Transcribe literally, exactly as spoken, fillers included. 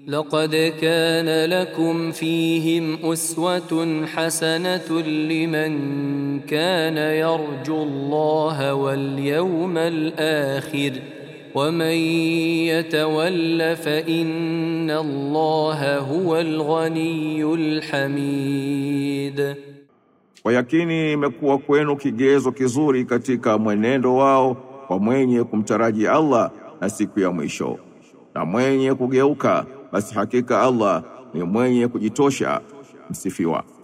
لقد كان لكم فيهم أسوة حسنة لمن كان يرجو الله واليوم الآخر ومن يتول فإن الله هو الغني الحميد. Kwa yakini imekuwa kwenu kigezo kizuri katika mwenendo wao kwa mwenye kumtaraji Allah na siku ya mwisho. Na mwenye kugeuka basi hakika Allah ni mwenye kujitosha msifiwa.